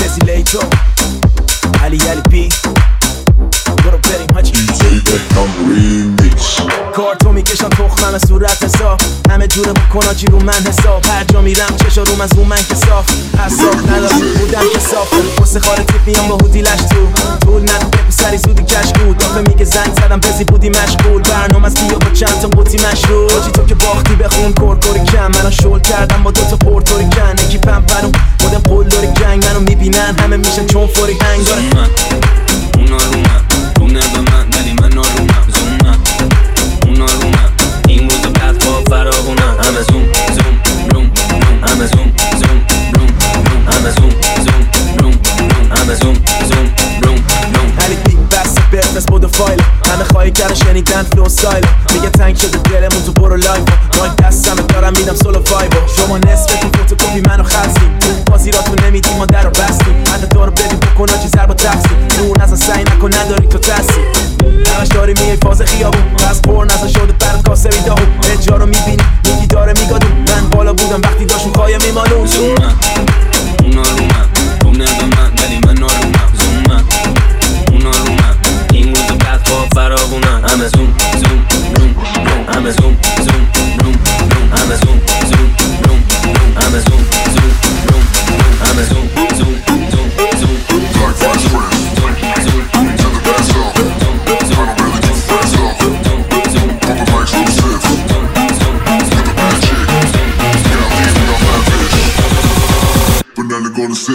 کسی لیتو علی پی برو بریم حاجی کارتو میکشم تخمم صورت حساب همه جوره بکن آجی رو من حساب هر جا میرم چشا روم از رو من کساف حساب ندارم بودم کساف قصه خاره تیپ میام با هودی لش طول ندو بگو سری زودی کش بود دافه میگه زنگ زدم بزی بودی مشغول برنامه از بیا با چند تا قوطی مشروب آجی تو که باختی بخون کورکوری کم منو شل کردم با دوتا پورتوریکن یکی پمپرون مدم قلدوری جنگ منو میبینن همه میشن چون فوری هنگ داره اونا رو من رونه به من ولی من آرومم زومم اونا رو من این روز بعد با فراغونم همه زوم روم همه زوم روم همه زوم روم همه زوم روم علی بی بس برفس بود و فایل همه خواهی کردن شنیدن فلو سایل میگه تنگ شده دلمون تو برو لایف مایک دستمه دارم میدم سولو وایبو شما نصفتون فوتوکوپی منو خلصیم بازی را تو نمیدیم ما در رو بستیم حد دارو بدیم بکن آجی زر با تقسیم دور نزن سعی نکن نداری تو ترسی همش داری میای فاز خیابون از پر نزن شده برات کاسبی داهو اجرا رو میبینی یکی داره میگادون من بالا بودم وقتی داشون خواهی میمانون زومم اونا رو من رونه به من ولی من آرومم زومم اونا رو من این روز بعد با فراغونم همه زوم روم همه زوم روم همه زوم روم همه زوم روم همه زوم Gonna say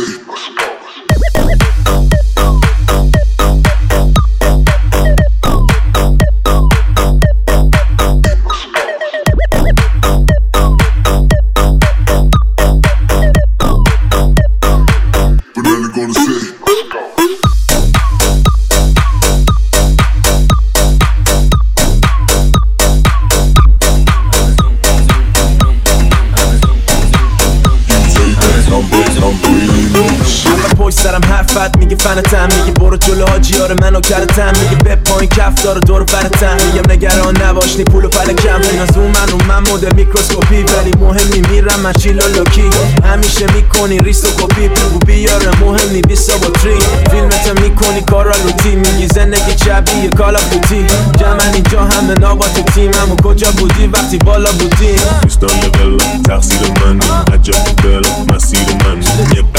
میگه فنتم میگه برو جلو حاجی آره منو کردتم میگه به پایین کف داره دور برتم میگم نگران نباش نی پولو فلکم این از اون من مدل میکروسکوپی ولی مهمی میرم من چیلا لوکی همیشه میکنی ریس و کپی بگو بیاره مهم نی 20 با تری فیلمت میکنی کارا روتی میگی زندگی شبیه کالا بودی جمعن اینجا همه نابا تو تیم همون کجا بودی وقتی بالا بودی دوستان لول تقصیر من عجب بلا مسیر من